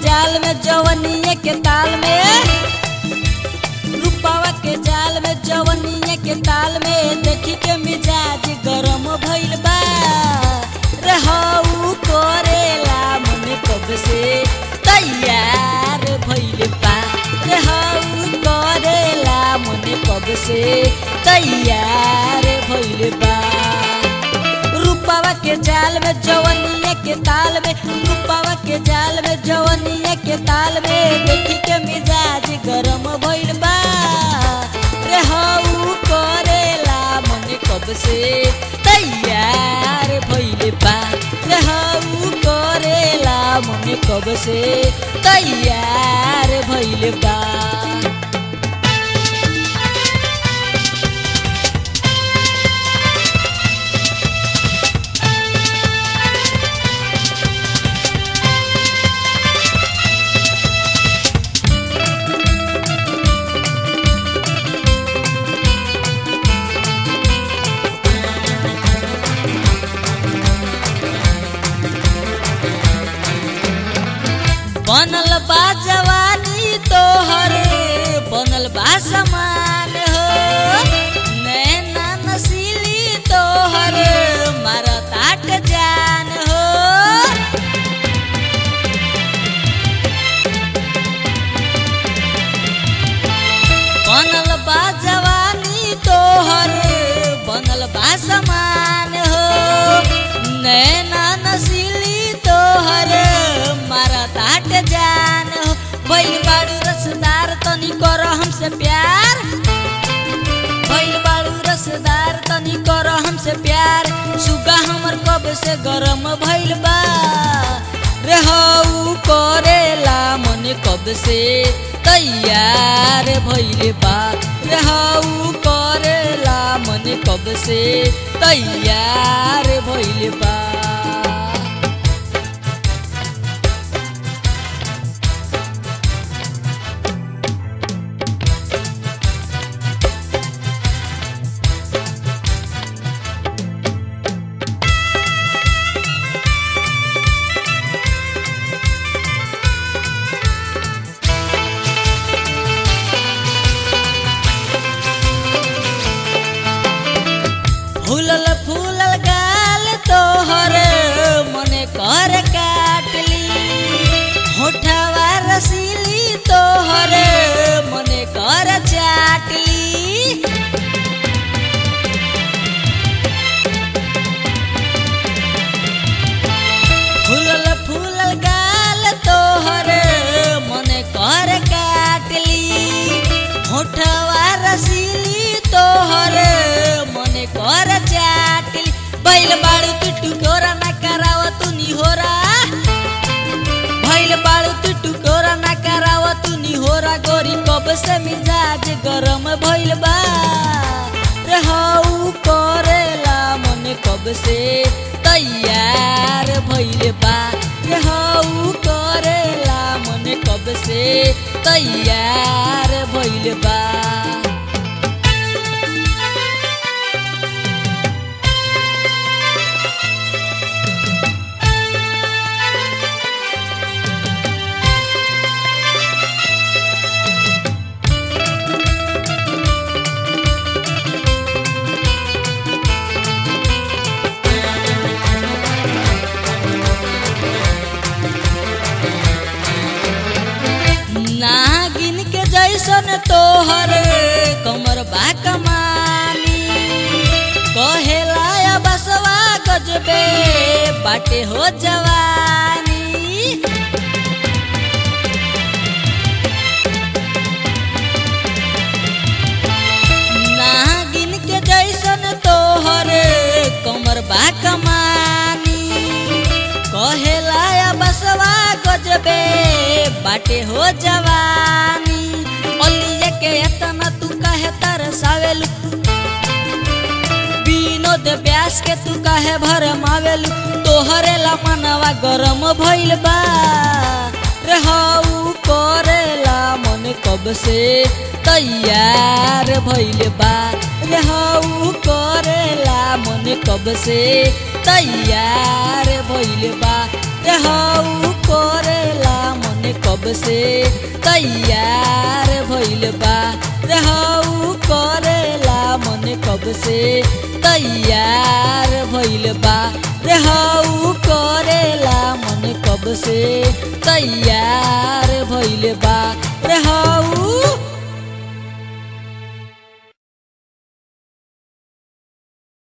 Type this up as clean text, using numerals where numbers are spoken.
जाल में जवनिया के ताल में, रूपावा के जाल में जवनिया के ताल में देखी के मिजाज गरम भइल बा। रहू करेला मन कब से तैयार भइल बा। रहू करेला मन कब से तैयार भइल बा। रूपावा के जाल में जवनिया के ताल में, रूपावा के जाल में जवनिया के ताल में देखी के मिजाज गरम भइल बा। रहू करेला मन कब से तैयार भइल बा। रहू करेला मन कब से तैयार भइल बा। बनल बा जवानी तोहर, बनल बा समान हो। नैना नसीली तोहर मारताट जान हो। बनल बा जवानी तोहर, बनल बा समान हो। नैना नसीली तोहर मारताट जान हो। भइल बाड़ू रसदार तनी कर हमसे प्यार, भइल बाड़ू रसदार तनी कर हमसे प्यार। सुगा हमर कब से गरम भइल बा। रहू करेला मन कब से तैयार भइल बा। रहू करेला मन कब से तैयार भइल बा। फूलल फूलल गाल तोहर मने कर काटली। होठवा रसीली तोहर मने कर चाटली। फूलल फूलल गाल तोहर मने कर काटली। होठवा रसीली तोहर मने कर चाटली। भइल बाड़ू तू टुकोरा ना कराव तू निहोरा, भइल बाड़ू तू टुकोरा ना कराव तू निहोरा। गोरी कब से मिजाज गरम भइल बा। रहू करेला मन कब से तैयार भइल बा। रहू करेला मन कब से तैयार भइल बा। नागिन के जैसन तोहर कमर बा कमानी। कहेला बसवा गजबे बाटे हो जवानी। नागिन के जैसन तोहर कमर बा कमानी। कहेला बसवा गजबे बाटे हो जवानी। ओलिए के एतना तू कहे तरसावेलू, विनोद व्यास के तू कहे भरमावेलू। तोहरे ला मनवा गरम भइल बा। रहू करेला मन कब से तैयार भइल बा। रहू करेला मन कब से तैयार भइल बा। रहू करेला मन कब से तैयार भइल बा रे हऊ करेला मन कब से तैयार भइल बा रे हऊ करेला मन कब से तैयार भइल बा।